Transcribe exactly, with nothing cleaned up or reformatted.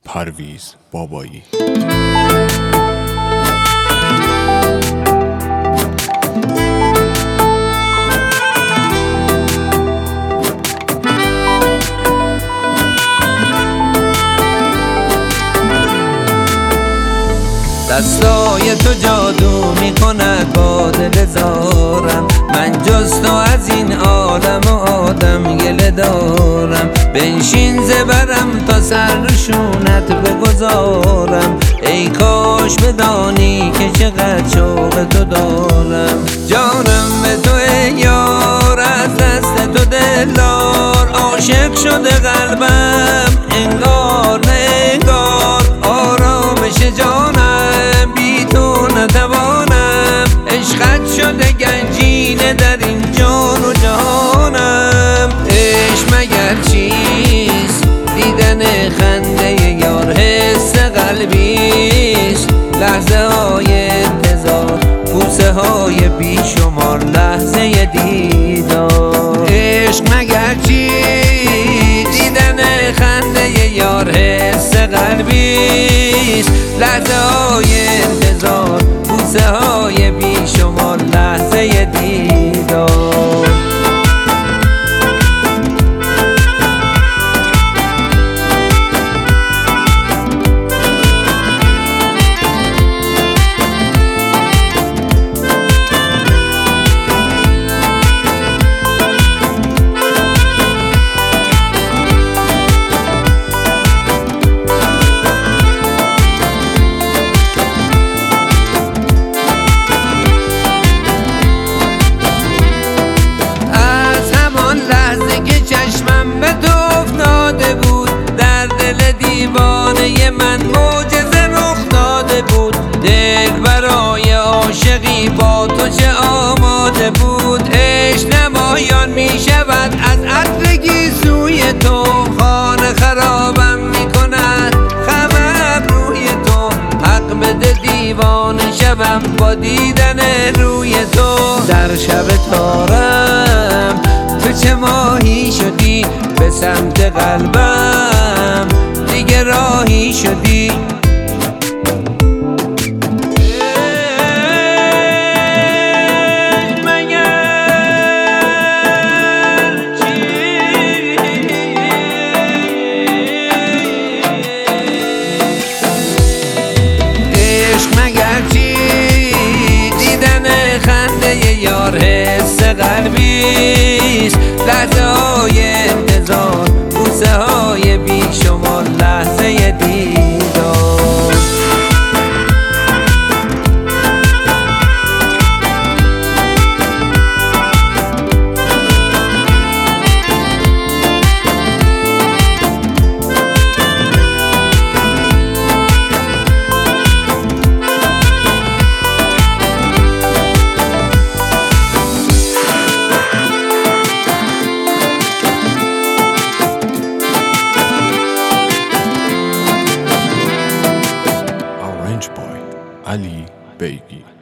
پرویز بابایی. دستای تو جادو میکند با دل زارم، من جز تو از این عالم و آدم گله دارم. بنشین زبرم تا سر روشونت بگذارم، ای کاش بدانی که چقدر شوق تو دارم. جانم به تو ای یار، از دست تو دلدار، عاشق شده قلبم انگار نه انگار. آرامش جانم بی تو نتوانم، عشقت شده گنجینه در این جان و جهانم. عشق مگر چیست؟ دیدن خنده یار حس قلبیست، لحظه های انتظار، بوسه های بیشمار، لحظه دیدار. عشق مگر چیست؟ دیدن خنده یار حس قلبیست، لحظه های انتظار، بوسه های بیشمار، لحظه دیدار. دیوانه من معجزه رخ داده بود، دل برای عاشقی با تو چه آماده بود. عشق نمایان می شود از عطر گیسوی تو، خانه خرابم می کند خمم روی تو. حق بده دیوانه شوم با دیدن روی تو. در شب تارم تو چه ماهی شدی به سمت قلبم، دیگه راهی شدی. عشق مگر چی؟ دیدن خنده یار حس قلبیست، لحظه های انتظار، بوسه های بیشمار، لحظه دیدار. علی بیگی.